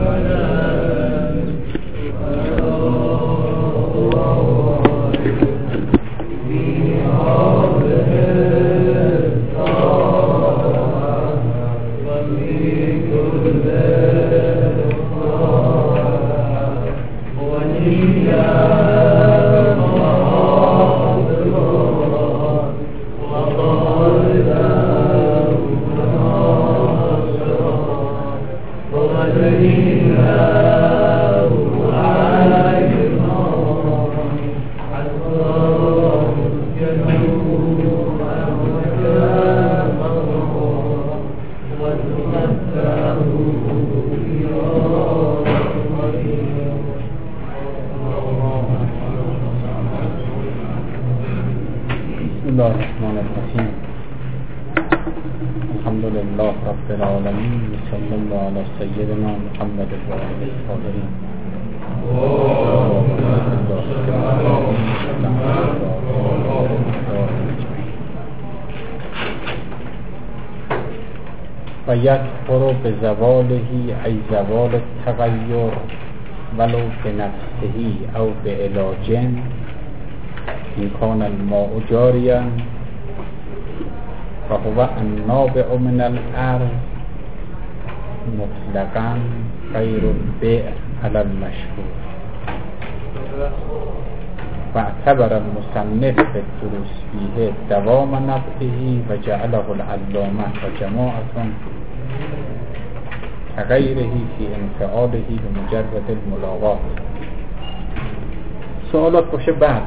و یکفر بزواله ای زوال التغیر ولو بنفسه او بعلاج ان کان الماء جاریا فهو النابع من الارض مطلقا غیر البیع علی المشهور. واعتبر المصنف في الدروس فيه دوام نفعه وجعله العلامة وجماعة كغيره في انفعاله بمجرد الملاقات. سوالات باشه بعد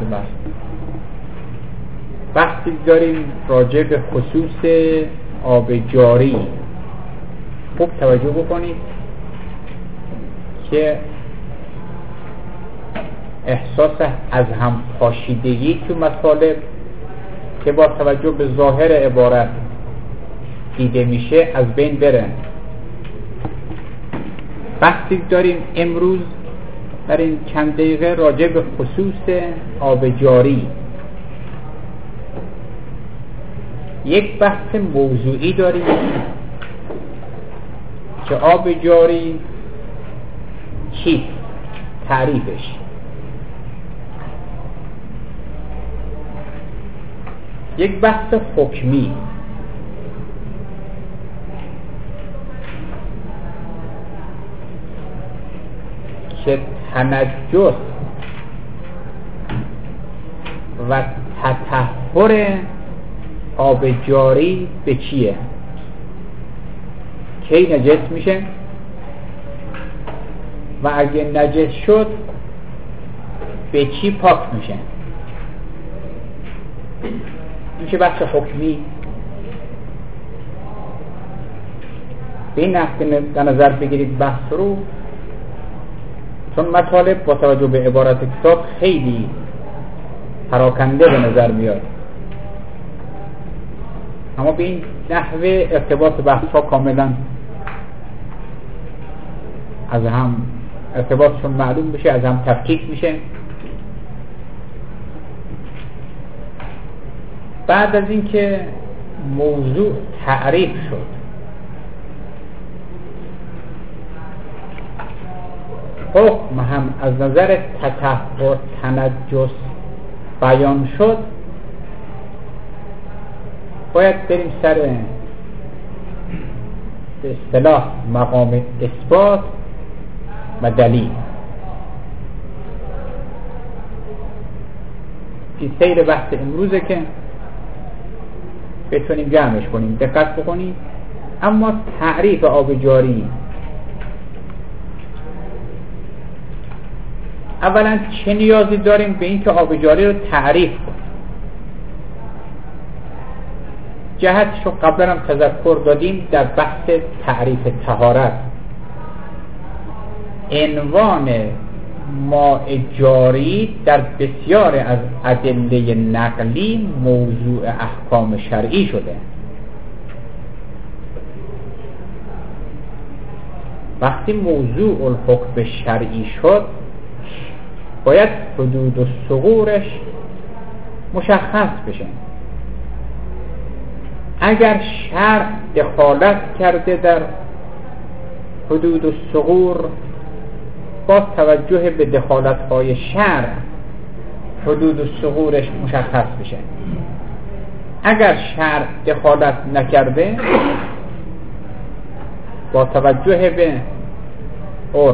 بحثی داریم راجع به خصوص آب جاری. خوب توجه بکنید که احساس از هم پاشیدگی تو مطالب که با توجه به ظاهر عبارت دیده میشه از بین بره. بحثی داریم امروز در این چند دقیقه راجع به خصوص آب جاری. یک بحث موضوعی داریم که آب جاری چیست، تعریفش. یک بحث حکمی که تنجس و تطهر آب جاری به چیه، کی نجس میشه و اگه نجس شد به چی پاک میشه. میشه بحث حکمی. به این نحو در نظر بگیرید بحث رو، چون مطالب با توجه به عبارت کتاب خیلی پراکنده به نظر میاد، اما به این نحوه ارتباط بحث ها کاملا از هم ارتباطشون معلوم بشه، از هم تفکیک میشه. بعد از اینکه موضوع تعریف شد، حکم هم از نظر تطهر تنجس بیان شد، باید بریم سر به اصطلاح مقام اثبات و دلیل. این سیر بحث امروزه که بتونیم جمعش کنیم، دقت بکنیم. اما تعریف آب جاری، اولا چه نیازی داریم به این که آب جاری رو تعریف کنیم؟ جهتش رو قبلا هم تذکر دادیم در بحث تعریف طهارت. عنوان ماء جاری در بسیار از ادله نقلی موضوع احکام شرعی شده. وقتی موضوع الحکم شرعی شد، باید حدود و ثغورش مشخص بشه. اگر شرع دخالت کرده در حدود و ثغور با توجه به دخالت‌های شرع حدود الثغورش مشخص بشه. اگر شرع دخالت نکرده با توجه به عرف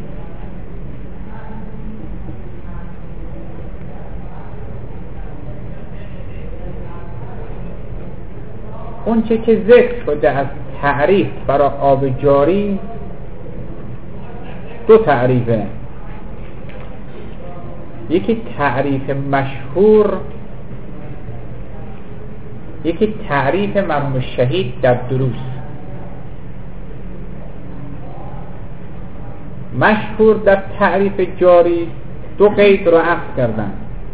اون چه که ذکر شده از تعریف برای آب جاری دو تعریفه، یکی تعریف مشهور، یکی تعریف مرحوم شهید در دروس. مشهور در تعریف جاری دو قید رو عقد کردن.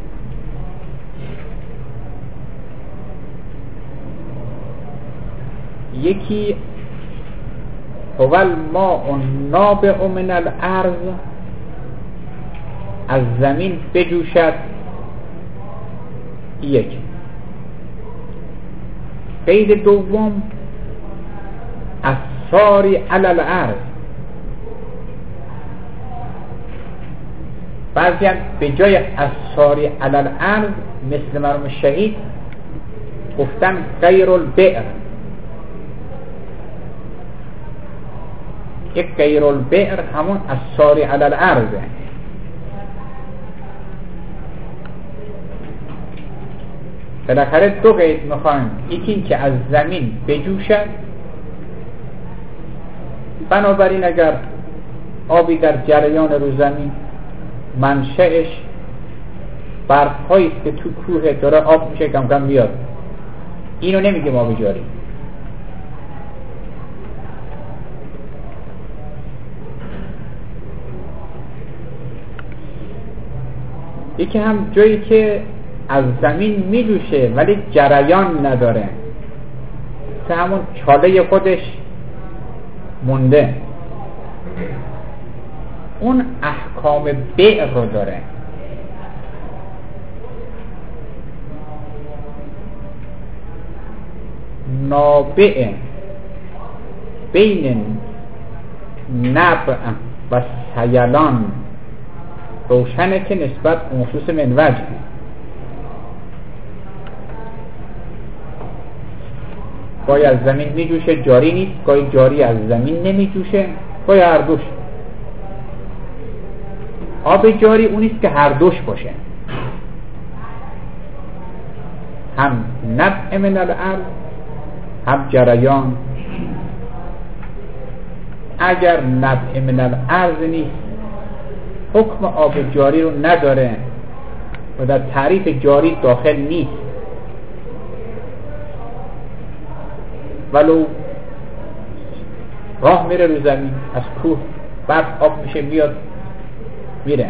یکی هو الماء النابع من الارض، از زمین بجوشد. یک قید دوم الساری علی الارض. بعضی هم به جای الساری علی الارض مثل مرحوم شهید گفتن غیر البئر. یک غیر البئر همون الساری علی الارض. بالاخره دو قید میخوایم، یکی که از زمین بجوشد. بنابراین اگر آبی در جریان رو زمین منشأش برف‌هایی است که تو کوه داره آب میشه کم کم بیاد، اینو نمیگیم آب جاری. یکی هم جایی که از زمین میجوشه ولی جریان نداره، که همون چاله خودش مونده، اون احکام بیع رو داره. نابع بین نبع و سیلان روشنه که نسبت مخصوص من وجه. گاهی از زمین میجوشه جاری نیست، گاهی جاری از زمین نمیجوشه، گاهی هر دوش. آب جاری اونیست که هر دوش باشه، هم نبع من الارض هم جریان. اگر نبع من الارض نیست حکم آب جاری رو نداره و در تعریف جاری داخل نیست، ولو راه میره رو زمین، از کوه برف آب میشه میاد میره.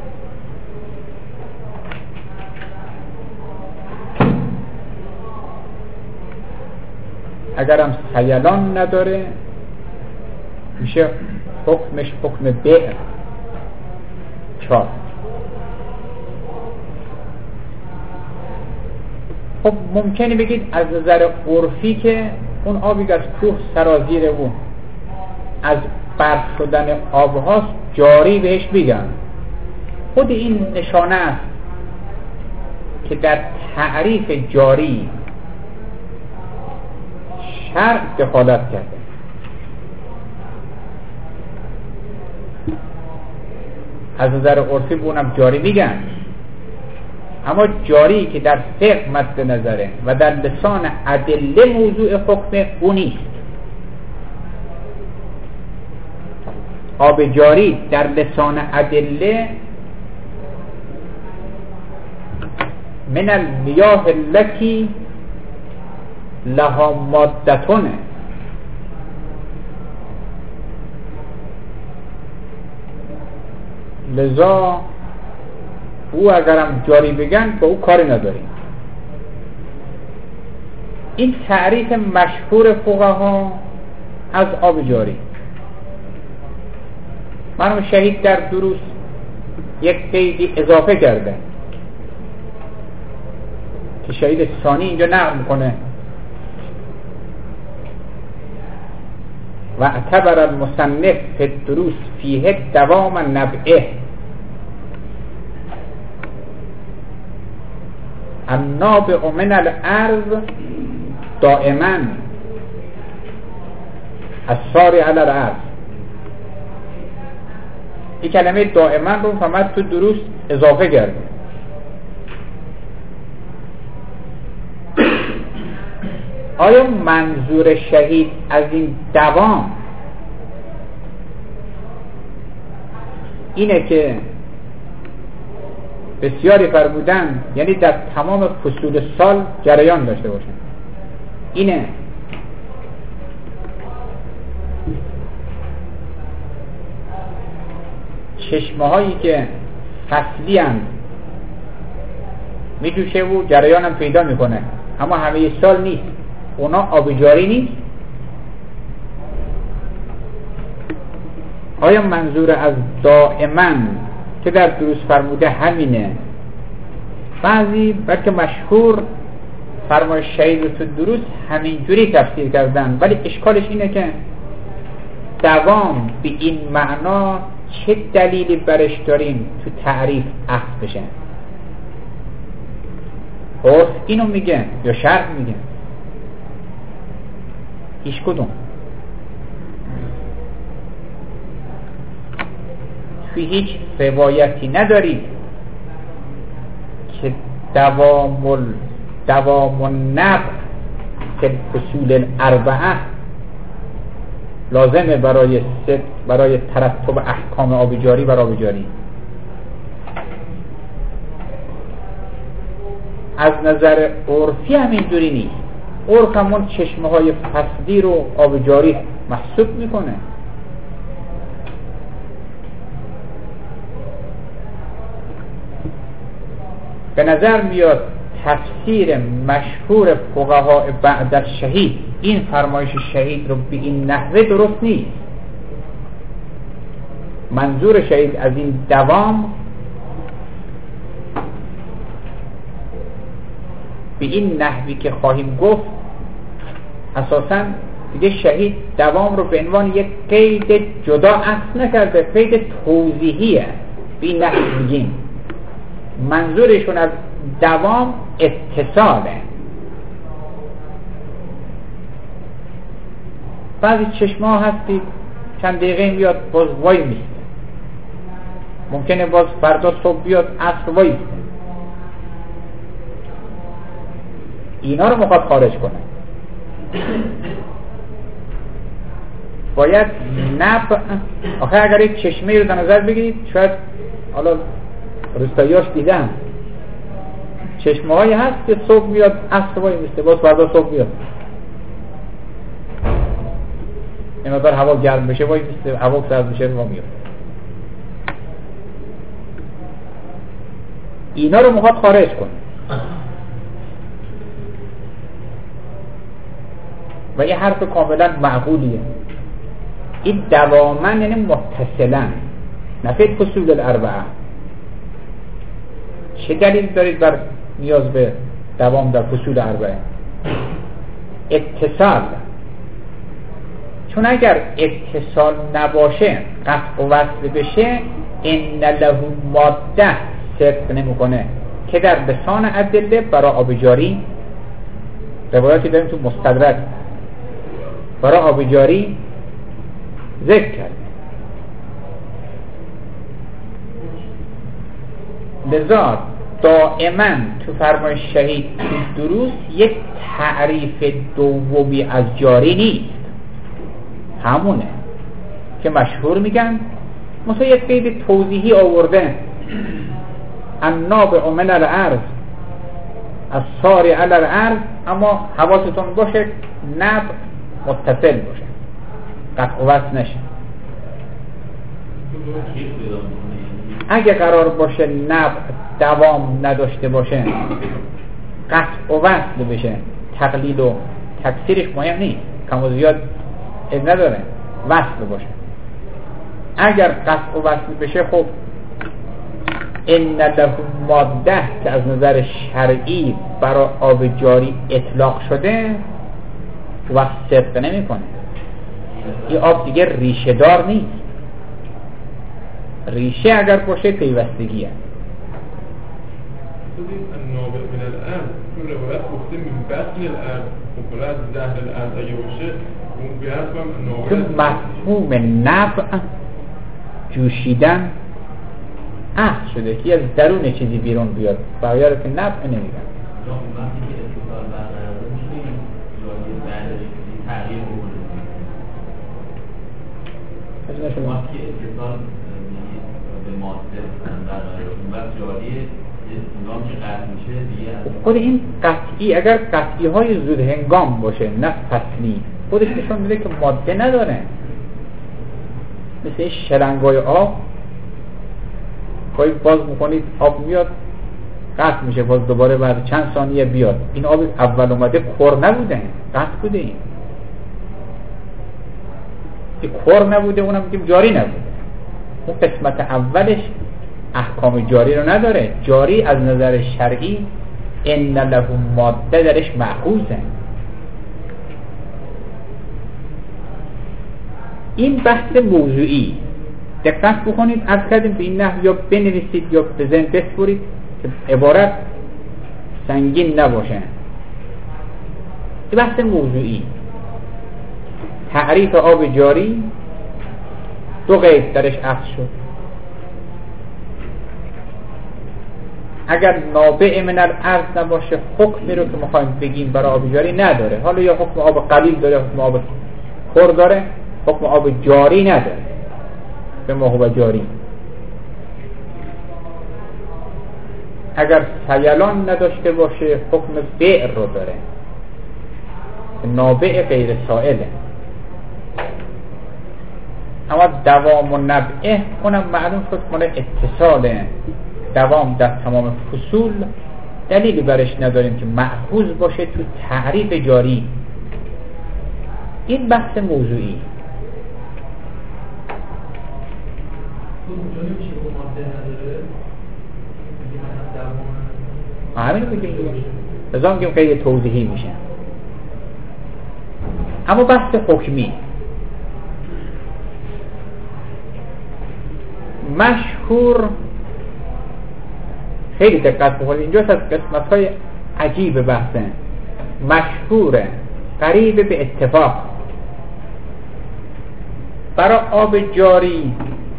اگرم سیلان نداره میشه حکمش حکم بیع. چهار خب ممکنه بگید از نظر عرفی که اون آبی که از کوه سرازیره و از برف شدن آب هاست جاری بهش بگن. خود این نشانه است که در تعریف جاری شرع دخالت کرده. از نظر عرفی بونم جاری میگن، اما جاری که در فقه مد نظره و در لسان ادله موضوع حکم او نیست. آب جاری در لسان ادله من المیاه التي لها مادتونه. لذا او اگرم جاری بگن با او کاری نداریم. این تعریف مشهور فقها از آب جاری. مرحوم شهید در دروس یک قیدی اضافه کرده که شهید ثانی اینجا نقل میکنه. و اعتبر المصنف فی الدروس فیه دوام نبعه النابع من الارض دائما الساری علی الارض. این کلمه دائما رو فقط تو دروس اضافه کرده. آیا منظور شهید از این دوام اینه که بسیاری فرمودن یعنی در تمام فصول سال جریان داشته باشن؟ اینه چشمه هایی که فصلی هستند میجوشه و جریان هم پیدا میکنه اما همه سال نیست، اونا آبجاری نیست؟ آیا منظور از دائما که در دروس فرموده همینه؟ بعضی بلکه مشهور فرمایش شهید رو تو دروس همینجوری تفسیر کردن، ولی اشکالش اینه که دوام به این معنا چه دلیلی برش داریم تو تعریف اخذ بشه؟ عرف اینو میگه یا شرع میگه؟ هیچ کدوم. توی هیچ روایتی ندارید که دوام النبع که فصول الاربعه لازمه برای ترتب احکام آبجاری بر آبجاری. از نظر عرفی همینجوری نیست. عرف همون چشمه های فصلی رو آبجاری محسوب میکنه. به نظر میاد تفسیر مشهور فقها بعد از شهید این فرمایش شهید رو به این نحوه درست نیست. منظور شهید از این دوام به این نحوی که خواهیم گفت اساساً دیگه شهید دوام رو به عنوان یک قید جدا اخذ نکرده، قید توضیحیه. به این نحوی میگیم منظورشون از دوام اتصاله. بعضی چشمه ها هستی چند دقیقه میاد باز وای میسته، ممکنه باز فردا صبح بیاد عصر وای میسته. اینا رو میخواد خارج کنه. باید نبع آخه اگر یک چشمه رو در نظر بگیرید، شاید حالا روستاییاش دیدن چشمه هایی هست که صبح میاد عصر وای میسته، باز فردا صبح میاد. این مقدار هوا گرم بشه وای میسته، هوا سرد بشه وای میاد. اینا رو میخواد خارج کنه و یه حرف کاملا معقولیه. این دواما یعنی متصلا، نه فقط فصول الاربعه. چه دلیل دارید بر نیاز به دوام در فصول اربعه؟ اتصال. چون اگر اتصال نباشه، قطع و وصل بشه، ان له ماده صدق نمیکنه که در لسان ادله برای آبجاری روایتی داریم تو مستدرک برای آبجاری ذکر کرد. لذا دائما تو فرمایش شهید تو دروس یک تعریف دومی از جاری نیست، همونه که مشهور میگن مثلا یک قید توضیحی آورده النابع من الارض الساری علی الارض، اما حواستون باشه نبع متصل باشه، قطع و وصل نشه. اگه قرار باشه نبع دوام نداشته باشه، قطع و وصل بشه، تقلیل و تکثیرش مهم نیست، کم و زیاد نداره، وصل باشه. اگر قطع و وصل بشه خب ان له ماده که از نظر شرعی برای آب جاری اطلاق شده و صدق نمی کنه. این آب دیگه ریشه دار نیست. ریشه اگر باشه پیوستگی هست. نابع من الارض چون روایت گفته من بطن الارض خب از زهر الارض اگه باشه اون بیاد کنم نابع. چون مفهوم نفع جوشیدن عهد شده که از درون چیزی بیرون بیاد، بقیه رو که نفع نمیگن. وقتی که اتصال برقرار میشه جایی بعدش تغییر بکنه. وقتی که اتصال به ماده برقرار اون وقت جاری هنگام که قطع میشه دیگه خود این قطعی اگر قطعی های زود هنگام باشه نه فصلی، خودش نشون میده که ماده نداره. مثل این شلنگای آب گاهی باز میکنید آب میاد قطع میشه، باز دوباره بعد چند ثانیه بیاد. این آب اول اومده کور نبوده، قطع بوده. این کور نبوده، اونم میگیم جاری نبوده. اون قسمت اولش احکام جاری رو نداره. جاری از نظر شرعی ان له ماده درش مأخوذه. این بحث موضوعی دقت بکنید. از کردیم به این نحو یا بنویسید یا به ذهن بسپرید که عبارت سنگین نباشه. این بحث موضوعی. تعریف آب جاری دو قید درش اخذ شد. اگر نابع من الارض نباشه حکمی رو که میخوایم بگیم برای آب جاری نداره. حالا یا حکم آب قلیل داره، حکم آب پر داره، حکم آب جاری نداره. به ما هو جاری. اگر سیلان نداشته باشه حکم بئر رو داره، نابع غیر سائله. اما دوام و نبعه اونم معلوم شد مال اتصاله. دوام در تمام فصول دلیلی برش نداریم که مأخوذ باشه تو تعریف جاری. این بحث موضوعی. همین رو بگیم دیگه. لذا میگیم که یه توضیحی میشه. اما بحث حکمی مشهور، خیلی دقت بکنید اینجا از قسمت‌های عجیب بحثه. مشهوره قریب به اتفاق برای آب جاری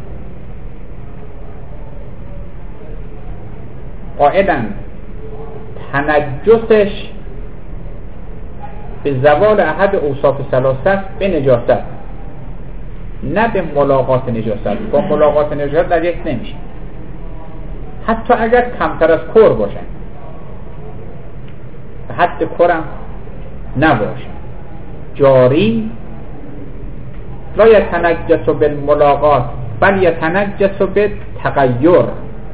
قائلاً تنجسش به زوال احد اوصاف ثلاثه به نجاست، نه به ملاقات نجاست. با ملاقات نجاست نجس نمیشه، حتی اگر کمتر از کور باشه، به حد کورم نباشه. جاری لا یتنجس بالملاقات بل یتنجس بالتغیر.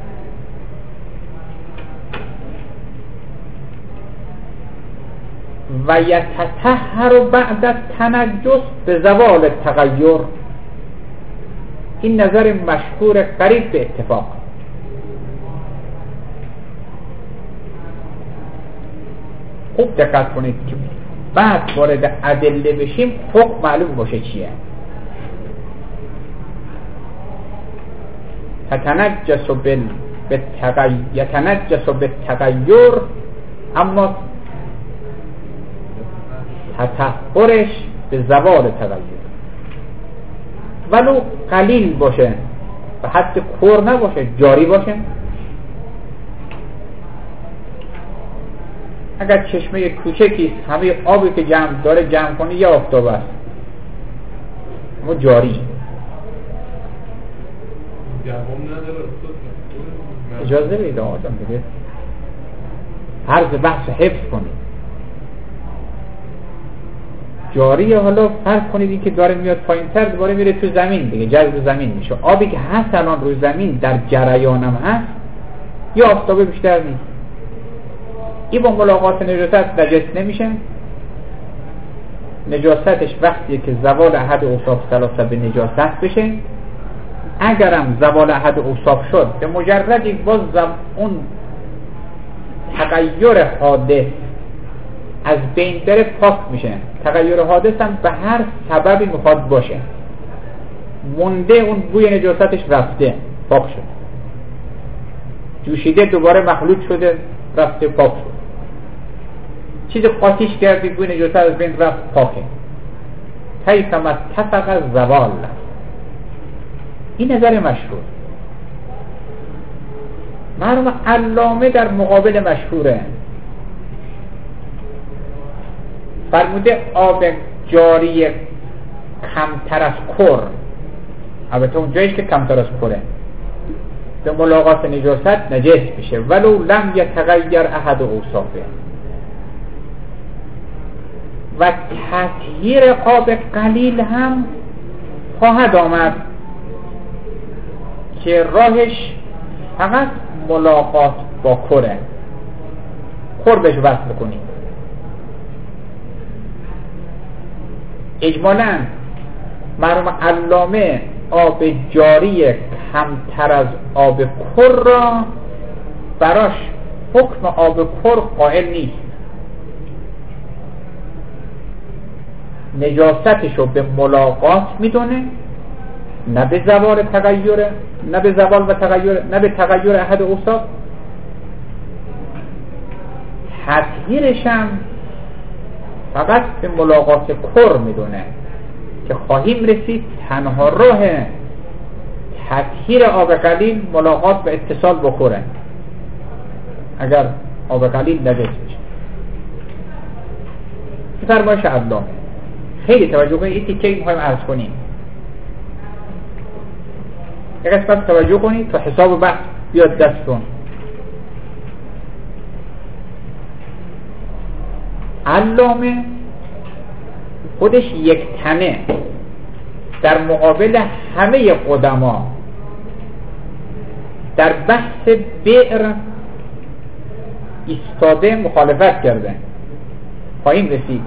و یتطهر بعد التنجس به زوال التغیر. این نظر مشهور قریب به اتفاق. خوب دقت کنید که بعد وارد ادله بشیم حکم معلوم باشه چیه. یتنجس بالتغیر، اما تطهرش به زوال تغییر. ولو قلیل باشه، به حد کور نباشه، جاری باشه. اگر چشمه کوچکیست همه آبی که جمع کنی یا آفتاب است، اما جاری. اجازه بید آدم بگه عرض بحث حفظ کنید. جاریه. حالا فرض کنید این که داره میاد پایین تر دوباره میره تو زمین دیگه، جذب زمین میشه. آبی که هست الان روی زمین در جریانم هست یا آفتابه بیشتر نیست، این با ملاقات نجاست نجس نمیشه. نجاستش وقتیه که زوال احد اوصاف ثلاثه به نجاست بشه. اگرم زوال احد اوصاف شد به مجردی باز اون تغییر حادث از بین بره پاک میشه. تغییر حادث هم به هر سببی میخواد باشه، مونده اون بوی نجاستش رفته پاک شد، جوشیده دوباره مخلوط شده رفته پاک شد، چیز قاطیش کردی بوی نجاست از بین رفت پاکه. کیفم از تفق از زوال. این نظر مشهور. مرحوم علامه در مقابل مشهوره فرموده آب جاری کمتر از کر، البته اون جایش که کمتر از کره، به ملاقات نجاست نجس میشه ولو لم یتغیر احد اوصافه. و تطهیر آب قلیل هم خواهد آمد که راهش فقط ملاقات با کره، کر بهش وصل کنید. اجمالاً مرحوم علامه آب جاری کمتر از آب کر را براش حکم آب کر قائل نیست، نجاستشو به ملاقات میدونه، نه به زوال تغییر، نه به زوال و تغییر، نه به تغییر احد اوصاف. تطهیرش هم فقط به ملاقات کر میدونه که خواهیم رسید تنها راه تطهیر آب قلیل ملاقات و اتصال با کره اگر آب قلیل نجس میشه. فرمایش علامه خیلی توجه کنید، این تیکه میخوایم عرض کنیم، یک قسمت توجه کنید تا حساب بحث بیاد دستون. علامه خودش یک تنه در مقابل همه قدما در بحث بئر ایستاده مخالفت کرده. خواهیم رسید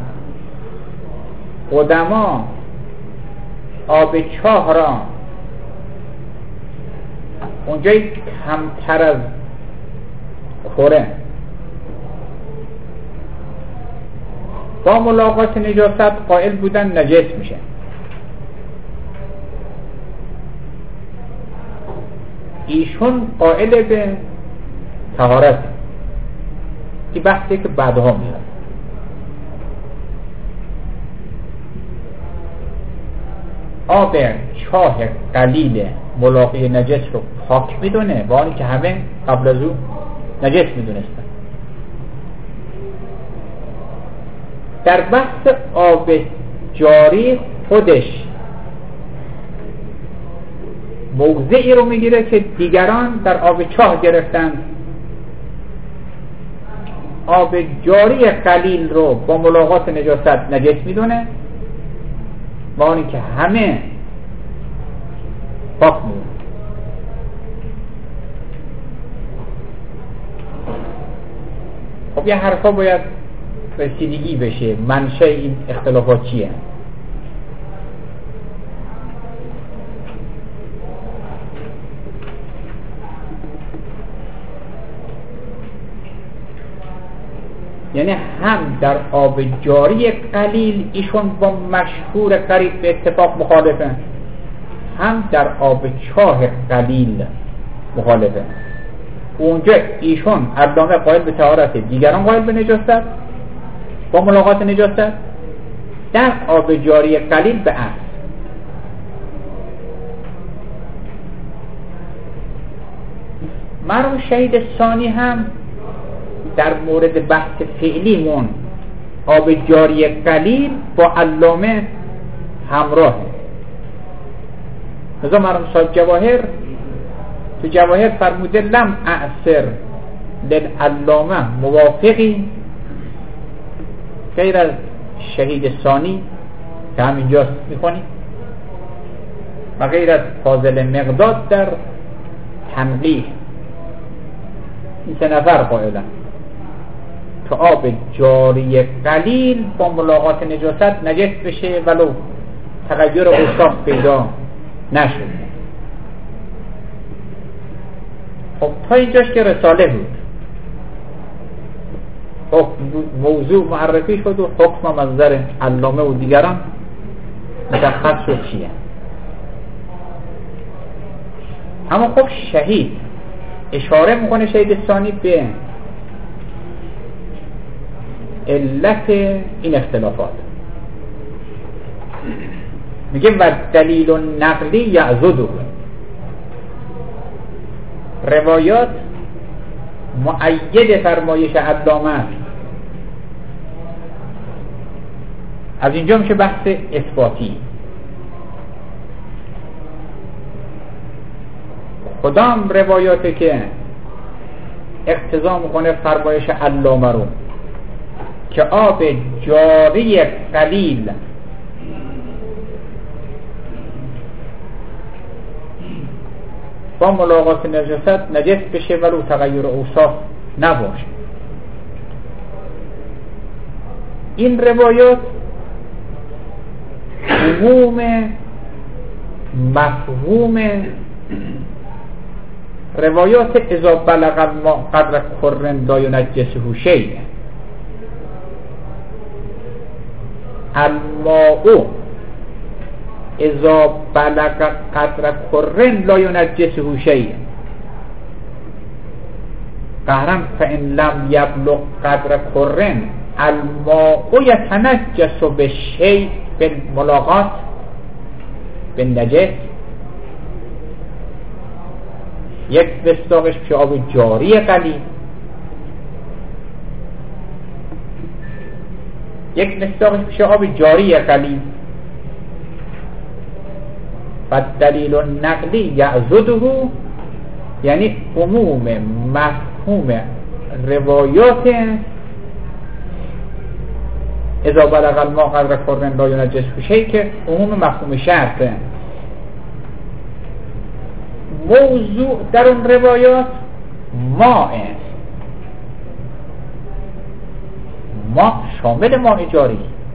قدما آب چاه را اونجای کمتر از کره با ملاقات نجاست قائل بودن نجس میشه. ایشون قائل به طهارت، که بحثی که بعدها میاد. آب چاه قلیل ملاقات نجس رو پاک میدونه، با آنی که همه قبل از او نجس میدونستن. در بحث آب جاری خودش موضعی رو میگیره که دیگران در آب چاه گرفتن. آب جاری قلیل رو با ملاقات نجاست نجس میدونه، با آنی که همه پاک میدونه. خب یه حرفا باید رسیدگی بشه منشأ این اختلافات چیه. یعنی هم در آب جاری قلیل ایشون با مشهور قریب به اتفاق مخالفه، هم در آب چاه قلیل مخالفه. اونجا ایشون علامه قائل به طهارت، دیگران قائل به نجاست با ملاقات نجاست. در آب جاری قلیل به اصل. مرحوم شهید ثانی هم در مورد بحث فعلیمون آب جاری قلیل با علامه همراهه. مثلا مرحوم صاحب جواهر تو جواهر فرموده لم اعصر للعلامه موافقی غیر از شهید ثانی که همینجاست میخونی و غیر از فاضل مقداد در تنقیح. این سه نفر قائلن که آب جاری قلیل با ملاقات نجاست نجس بشه ولو تغییر اوصاف پیدا نشد. خب تا اینجاش که رساله بود. خب موضوع معرفی شد و حکم منظر علامه و دیگران مشخص شد چیه. اما خب شهید اشاره میکنه شهید ثانی به علت این اختلافات، میگه و دلیل نقلی یعضده، روایات مؤید فرمایش علامه است. از اینجا میشه بحث اثباتی. کدام روایاتی که اقتضا میکنه فرمایش علامه رو که آب جاری قلیل با ملاقات نجاست نجس بشه ولو تغییر اوصاف نباشه. این روایات عموم مفهوم روایات اذا بلغ الماء قدر کرن لا ینجسه شیء، الماء اذا بلغ قدر کرن لا ینجسه شیء قهرا فإن لم یبلغ قدر کرن الماء یتنجس بالشیء بالملاقات بالنجس. یک مصداقش پیش آب جاری قلیل، یک مصداقش پیش آب جاری قلیل. و دلیل نقلی یعضده یعنی عموم مفهوم روایات اذا بلغ الماء قدر کرن لا ینجسه شیء که عموم مفهوم شرطه. موضوع در اون روایات ماء است، ماء شامل ماء جاری.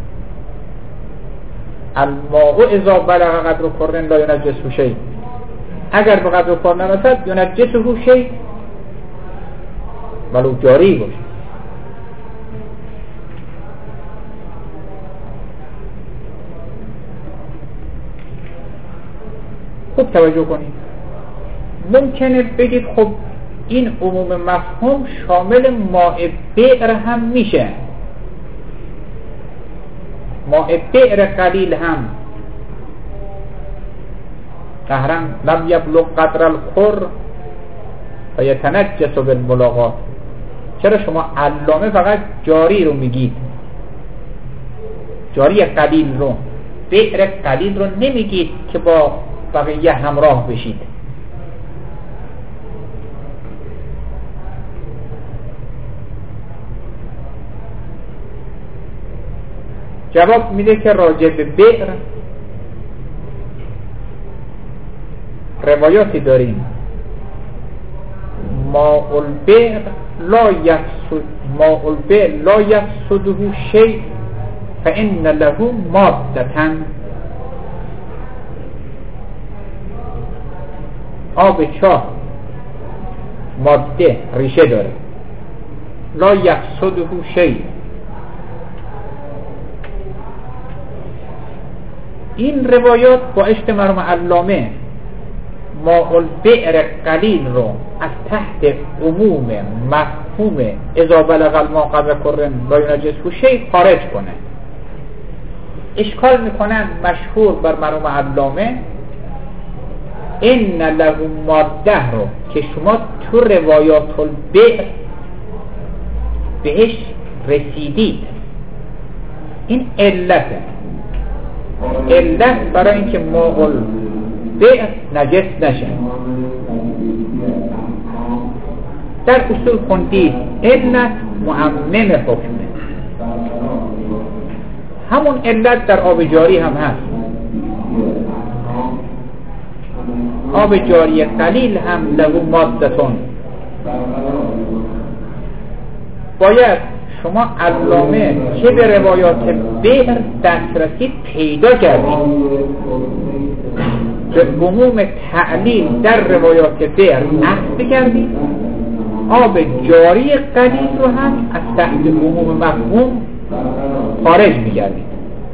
الماء اذا بلغ قدر کرن لا ینجسه شیء، اگر به قدر کر نرسد ینجسه شیء ولو جاری باشه. خوب توجه کنید. ممکنه بگید خب این عموم مفهوم شامل ماء بئر هم میشه، ماء بئر قلیل هم قهرا لم یبلغ قدر القر و یتنجس بالملاقات. چرا شما علامه فقط جاری رو میگید، جاری قلیل رو، بئر قلیل رو نمیگید که با بقیه همراه بشید؟ جواب میده که راجع به بئر روایاتی داریم. ماء البئر لا یفسده شیء فإن له مادة. آب چاه ماده ریشه داره. لا یفسده شیء، این روایات با عشق مرحوم علامه ماء البئر قلیل رو از تحت عموم مفهوم اذا بلغ الماء قدر کرن لا ینجسه شیء خارج کنه. اشکال میکنن مشهور بر مرحوم علامه ان له ماده رو که شما تو روایات البئر بهش رسیدید. این علته، علت برای اینکه ماء البئر نجس نشه. در اصول خوندید علت معمم حکمه، همون علت در آب جاری هم هست. آب جاری قلیل هم له مادتون. باید شما علامه که به روایات بئر دسترسی پیدا کردید، به عموم تعلیل در روایات بئر نقص کردید آب جاری قلیل رو هم از تحت عموم مفهوم خارج می‌گردید.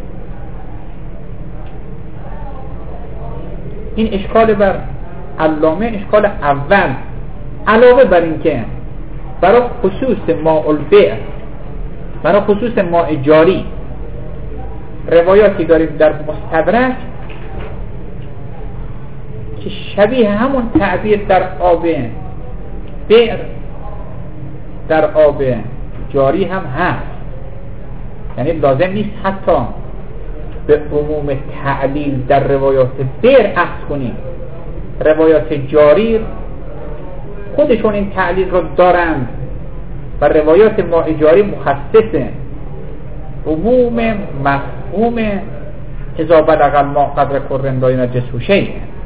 این اشکال بر علامه اشکال اول، علاوه بر این که برای خصوص ماء البئر، برای خصوص ماء جاری روایاتی داریم در مستدرک که شبیه همون تعبیر در آب بئر در آب جاری هم هست. یعنی لازم نیست حتی به عموم تعلیل در روایات بئر اخذ کنیم، روایات جاری خودشون این تعلیل رو دارند و روایات ماء جاری مخصصه. عموم مفهوم اذا بلغ الماء قدر کر لا ينجسه شیء،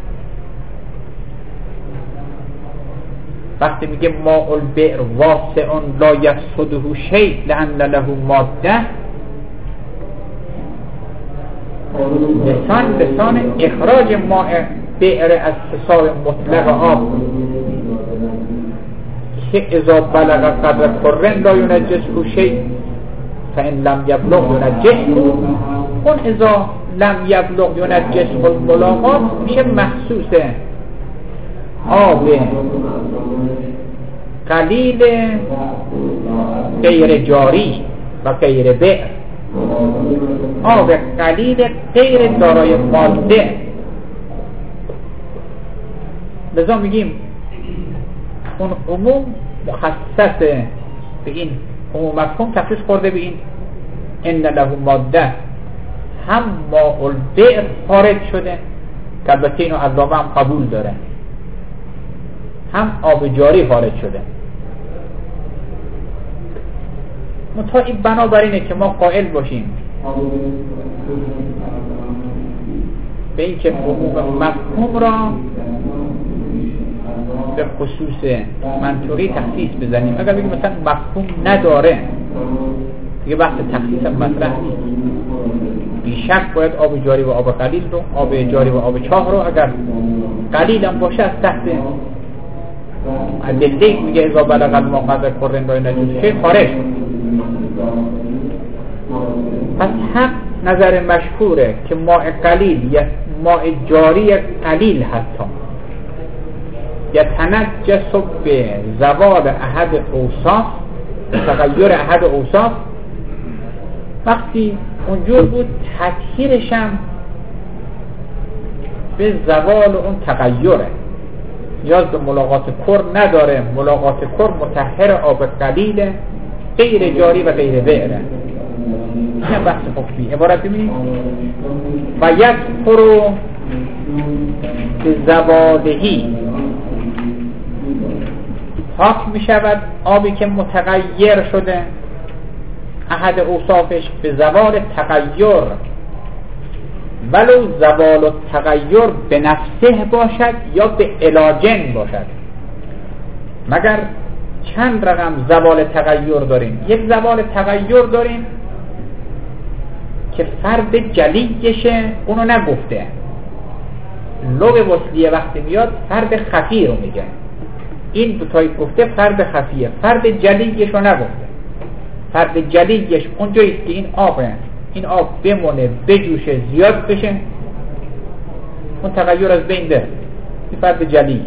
وقتی میگه ماء البئر واسع لا یفسده شیء لأن له ماده، لسان اخراج ماء بئر از حساب مطلق آب که اذا بلغ قدر کر لا ينجسه شیء فإن لم يبلغ ينجسه، اون اذا لم يبلغ ينجسه الملاقات میشه مخصوص آب قلیل غیر جاری و غیر بئر، آب قلیل غیر دارای ماده. لذا میگیم اون عموم مخصص به این عموم مفهوم تخصیص خورده به این ان له ماده. هم ماء البئر خارج شده که البته اینو علامه هم قبول داره، هم آب جاری خارج شده. متأ بنابراینه که ما قائل باشیم به این که عموم مفهوم را به خصوص منطوقی تخصیص بزنیم. اگر بگیم مثلا مفهوم نداره دیگه بحث تخصیص مطرح نیست. بیشک باید آب جاری و آب قلیل رو، آب جاری و آب چاه رو اگر قلیل هم باشه از تحت ادله میگه اذا بلغ الماء قدر کر لا ينجسه شیء خارج. پس حق نظر مشهوره که ماء قلیل یا ماء جاری قلیل حتی یتنجس به زوال احد اوصاف، تغییر احد اوصاف، وقتی اونجور بود تطهیرش هم به زوال اون تغییره، نیاز به ملاقات کر نداره. ملاقات کر مطهر آب قلیل غیر جاری و غیر بئره. این بحث حکمی. عبارت ببینید و یکفر به زوالهی، پاک می شود آبی که متغیر شده احد اوصافش به زوال تغییر، ولو زوال تغییر به نفسه باشد یا به علاجن باشد. مگر چند رقم زوال تغییر داریم. یک زوال تغییر داریم که فرد جلیشه اونو نگفته، لغه وصلیه وقتی میاد فرد خفی رو میگه. این دوتایی گفته فرد خفیه، فرد جلیش رو نگفته. فرد جلیش اونجاییست که این آب بمونه، بجوشه، زیاد بشه، اون تغییر از بین بره. این فرد جلیش.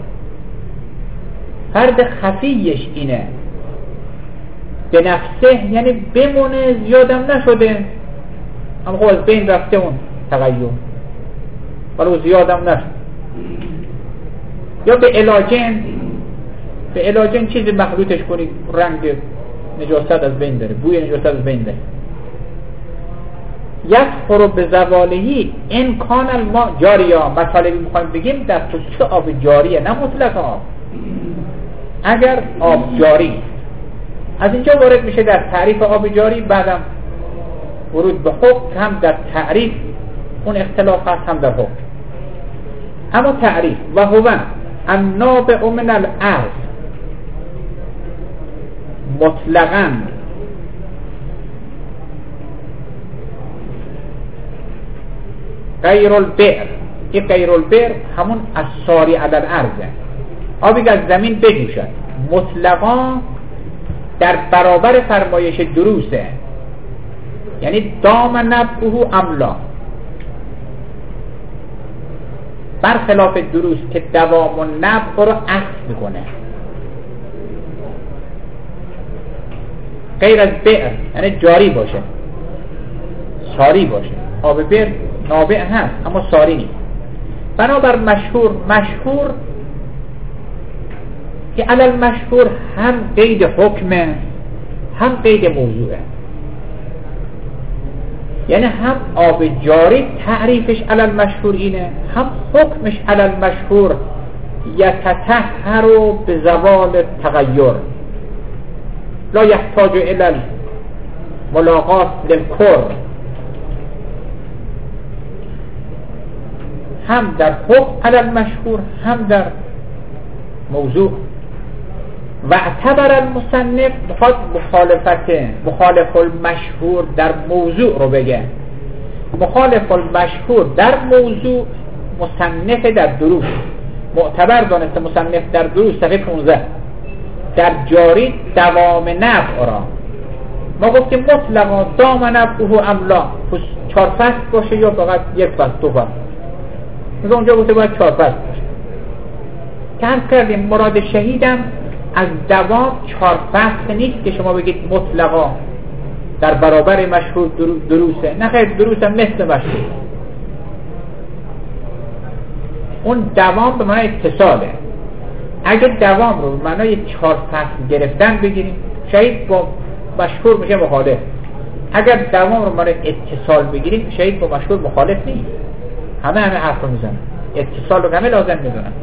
فرد خفیش اینه به نفسه، یعنی بمونه، زیادم نشده اما خب از بین رفته اون تغییر، ولو زیادم نشد. یا به علاجن چیزی مخلوطش کنی رنگ نجاست از بین بره، بوی نجاست از بین بره. یکفر به زوالهی ان کان الماء جاریا. مطالبی میخوایم بگیم در خصوص آب جاریه، نه مطلق آب. اگر آب جاری از اینجا وارد میشه در تعریف آب جاری، بعدم ورود به حکم، هم در تعریف اون اختلاف هست هم در حکم. اما تعریف و هو النابع من الارض مطلقاً غیر البئر. این غیر البئر همون الساری علی الارض، آبی که از زمین بجوشد. مطلقا در برابر فرمایش دروسه، یعنی دام نبعه املا، برخلاف دروس که دوام و نبع رو عکس میکنه. غیر از بئر یعنی جاری باشه، ساری باشه. آب بئر نابع هست اما ساری نیست. بنابر مشهور که علل مشهور هم قید حکمه هم قید موضوعه، یعنی هم آب جاری تعریفش علل مشهور اینه، هم حکمش علل مشهور یتطهر به زوال تغییر لا یحتاج الى ملاقات للکر. هم در حکم علل مشهور هم در موضوع. و اعتبر المصنف بخواد مخالف المشهور در موضوع رو بگه. مخالف المشهور در موضوع مصنف در دروس معتبر دانسته، مصنف در دروس صفحه 15 در جاری دوام نبع را ما گفتیم مطلقا دام نبعه املا 4 فصل باشه یا فقط 1 فصل 2 فصل. مثلا اونجا گفته باید 4 فصل باشه. که هم کردیم مراد شهیدم از دوام 4 فصل نیست که شما بگید مطلقا در برابر مشهور دروسه. نه خیر، دروسه مثل مشهور. اون دوام به معنی اتصاله. اگر دوام رو به معنی 4 فصل گرفتن بگیریم شهید با مشهور میشه مخالف. اگر دوام رو به معنی اتصال بگیریم شهید با مشهور مخالف نیست. همه حرف رو میزنن، اتصال رو همه لازم میدونن.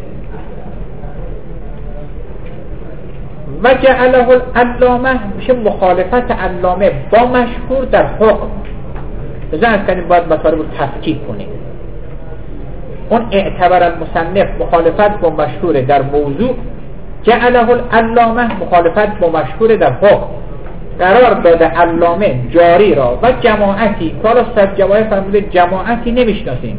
و جعله العلامه میشه مخالفت علامه با مشهور در حکم. بزن از کنیم باید مطالب رو تفکیک کنیم. اون اعتبر المصنف مخالفت با مشهور در موضوع، جعله العلامه مخالفت با مشهور در حکم. قرار داده علامه جاری را و جماعتی، حالا صد جوای فرموده جماعتی نمیشناسیم.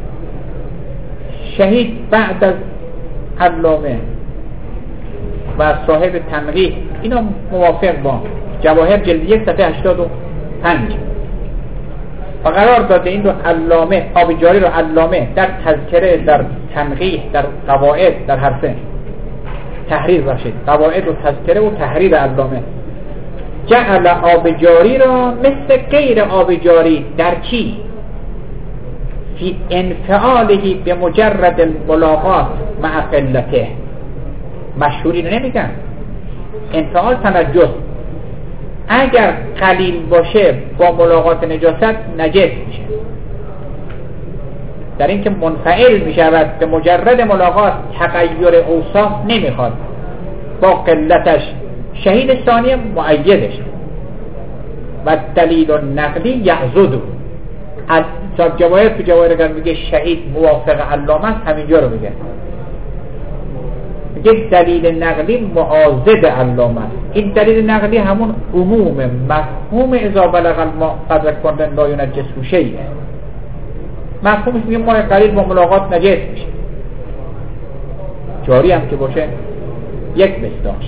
شهید بعد از علامه و صاحب تنقیح اینا موافق با جواهر جلد 1 صفحه 85 و قرار داده این رو علامه آبجاری رو علامه در تذکره، در تنقیح، در قواعد، در حرفه تحریر باشید، قواعد و تذکره و تحریر علامه جعل آبجاری را مثل غیر آبجاری در چی؟ فی انفعاله به مجرد الملاقات مع قلته. مشهوری رو نمیگن، انفعال تنجس. اگر قلیل باشه با ملاقات نجاست نجس میشه، در این که منفعل میشود به مجرد ملاقات تغییر اوصاف نمیخواد، با قلتش. شهید ثانی مؤیدش و دلیل نقلی یعضد. صاحب جواهر تو جواهر اگر میگه شهید موافق علامه است همینجا رو میگه، یک دلیل نقلی معاضد علامه است. این دلیل نقلی همون عموم مفهوم اذا بلغ الماء قدر کندن لا ینجسه شیء. مفهومش میگه ماء قلیل با ملاقات نجس میشه، جاری هم که باشه یک مقدارش.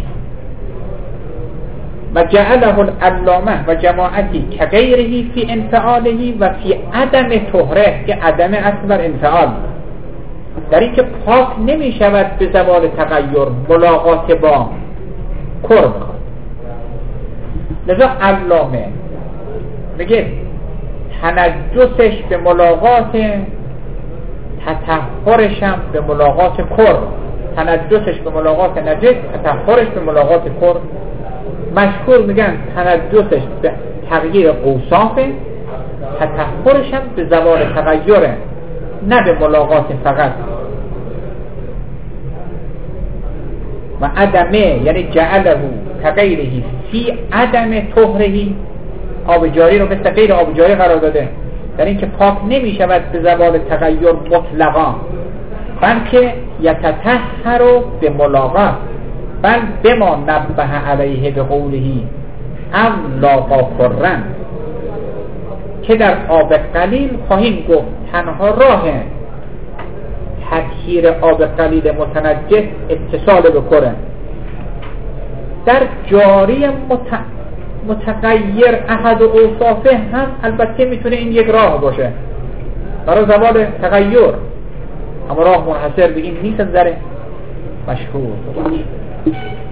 و جعله العلامه و جماعتی کغیره فی انفعاله و فی عدم طهره، که عدم اصل بر انفعال، در این که پاک نمی شود به زوال تغییر، ملاقات با کر میخواد. لذا علامه میگه تنجسش به ملاقات، تطهرش هم به ملاقات کر. تنجسش به ملاقات نجس، تطهرش به ملاقات کر. مشهور میگن تنجسش به تغییر اوصاف، تطهرش هم به زوال تغییره، نه به ملاقات فقط. و عدمه یعنی جعله کغیره فی عدم طهره، آبجاری رو مثل غیر آبجاری قرار داده، در این که پاک نمی شود به زوال تغییر مطلقا، بلکه یتطهر به ملاقات، بل بما نبه علیه به قولهی ام لاقا کرن، که در آب قلیل خواهیم گفت تنها راه تطهیر آب قلیل متنجس اتصال بکنه. در جاری متغیر احد اوصافه هم البته میتونه این یک راه باشه برای زوال تغییر، اما راه منحصر به این نیست، از نظر مشهور.